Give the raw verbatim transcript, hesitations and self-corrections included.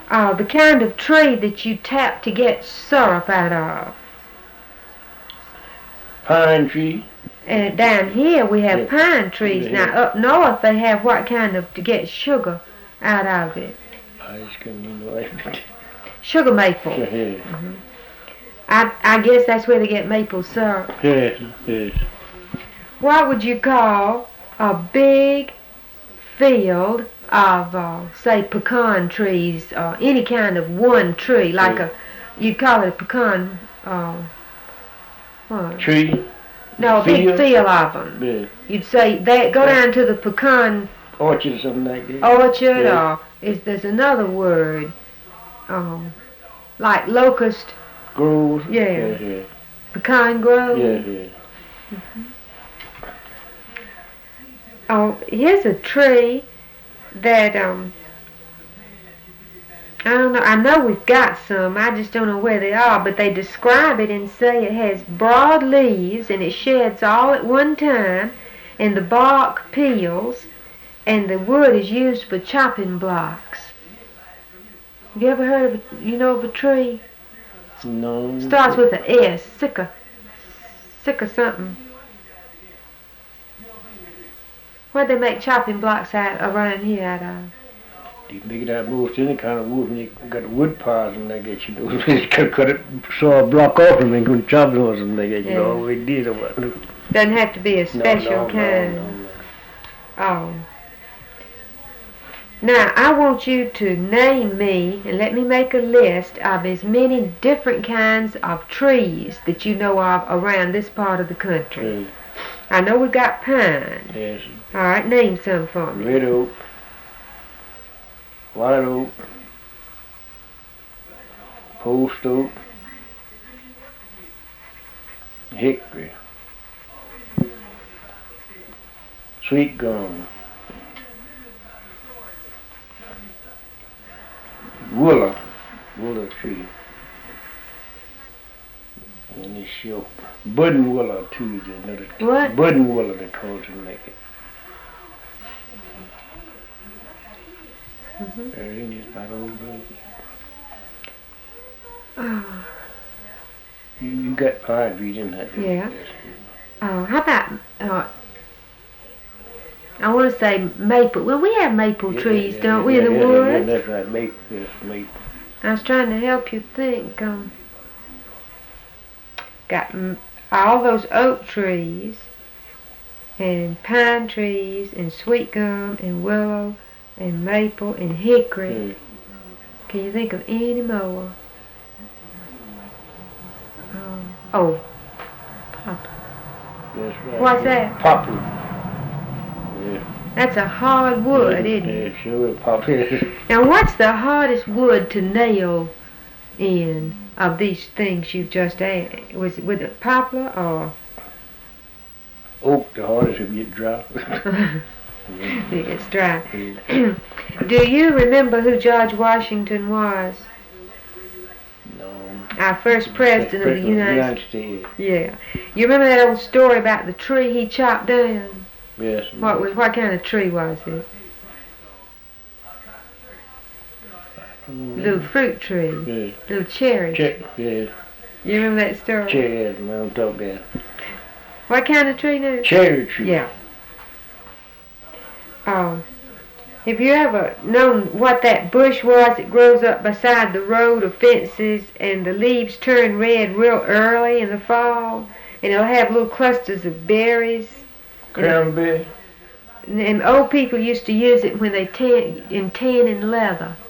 uh, the kind of tree that you tap to get syrup out of. Pine tree. And down here we have Yeah. pine trees. Yeah. Now up north they have what kind of to get sugar out of it? I just couldn't even know it. Sugar maple. Yeah. Mm-hmm. I I guess that's where they get maple syrup. Yes, yes. What would you call a big field of, uh, say, pecan trees, or any kind of one tree, like Yeah. a, you'd call it a pecan, uh, what? Tree. No, a big Field. field of them. Yeah. You'd say, they go down to the pecan Orchard or something like that. orchard, Yeah. or is there's another word, um, like locust, Grove. Yeah. Yeah, yeah. pecan grove. Yeah, yeah. Oh, here's a tree that, um, I don't know, I know we've got some, I just don't know where they are, but they describe it and say it has broad leaves and it sheds all at one time, and the bark peels, and the wood is used for chopping blocks. Have you ever heard of a, you know of a tree? No. Starts with an S, Sitka, Sitka something. What'd they make chopping blocks out around here out of? You can make it out of most any kind of wood, and you got the wood piles and they get you know. You cut, cut it, saw a block off and then go and chop it or something like that, you Yeah. know, we did or what. No, Doesn't have to be a special no, kind. no, no, no. Oh. Now, I want you to name me and let me make a list of as many different kinds of trees that you know of around this part of the country. Yeah. I know we got pine. Yes. All right, name some for me. Red oak, white oak, post oak, hickory, sweet gum, willow, willow tree, and this show budding willow too is another. What? Budding willow they call it to make it. Mm-hmm. Everything is about old road. Oh. You, you got pine trees in that. Yeah. Oh, how about, uh, I want to say maple. Well, we have maple Yeah, trees, yeah, don't yeah, we, yeah, in the yeah, woods? Yeah, that's right, maple, yes, maple. I was trying to help you think. Um, got mm, all those oak trees, and pine trees, and sweet gum, and willow, and maple, and hickory. Mm. Can you think of any more? Um, oh, poplar. That's right. What's that? Poplar. Yeah. That's a hard wood, yeah, isn't it? Yeah, sure, poplar. Now, what's the hardest wood to nail in of these things you've just added? Was it with it poplar or? Oak, the hardest if you get dry. It's dry. Yeah. Do you remember who George Washington was? No. Our first president of the United United States. Yeah. You remember that old story about the tree he chopped down? Yes. What was what kind of tree was it? Mm. Little fruit tree. Yeah. Little cherry. Che- yeah. You remember that story? Cherry, yes, man, talk about. What kind of tree now? Cherry tree. Yeah. Um, have you ever known what that bush was that grows up beside the road or fences and the leaves turn red real early in the fall? And it'll have little clusters of berries. Cranberry. And, and old people used to use it when they tan in tanning leather.